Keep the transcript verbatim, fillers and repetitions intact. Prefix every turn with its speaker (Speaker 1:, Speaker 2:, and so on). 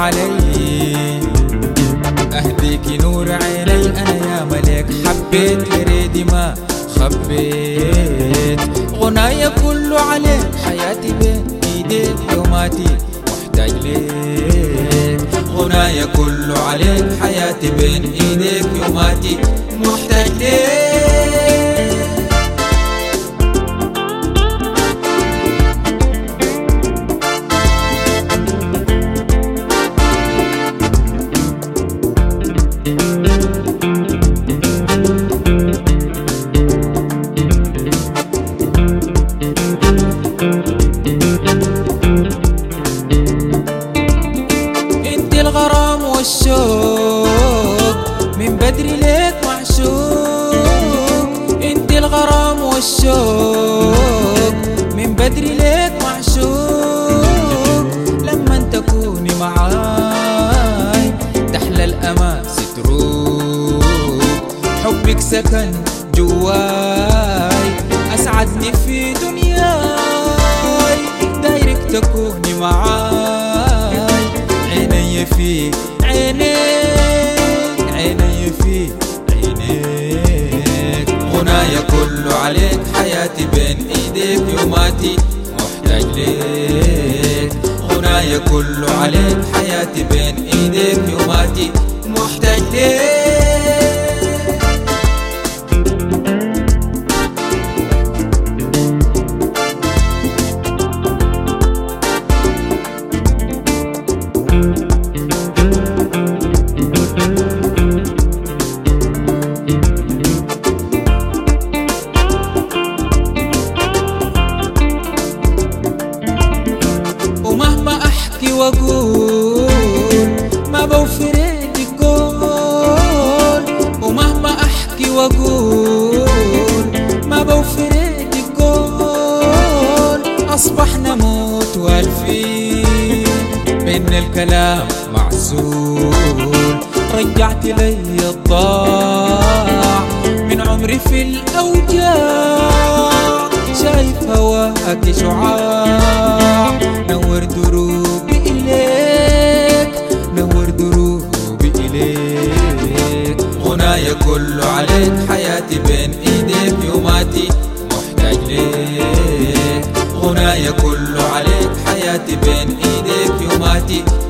Speaker 1: علي، أهديك نور عيني أنا يا ملك، حبيت لريدي ما خبيت. غنايا كله عليك، حياتي بين ايديك يوماتي محتاج ليك. غنايا كله عليك، حياتي بين ايديك يوماتي محتاج ليك. الغرام والشوق من بدري ليك معشوق، انت الغرام والشوق من بدري ليك معشوق. لما تكوني معاي تحلى الأماس تروق، حبك سكن جواي أسعدني في دنياي. دايرك تكوني معاي، عيني في عينيك، عيني في عينيك. غنايا كله عليك، حياتي بين ايديك يوماتي محتاج ليك. غنايا كله عليك، حياتي بين ايديك يوماتي محتاج ليك. واقول ما بوفرك القول، ومهما احكي واقول ما بوفرك القول. اصبحنا موت والفين بين الكلام معزول. رجعت لي الضاع من عمري في الاوجاع، شايف هواك شعاع نور دروبي إليك، نور دروبي إليك. غنايا كله عليك، حياتي بين إيديك يوماتي محتاج ليك. غنايا كله عليك، حياتي بين إيديك يوماتي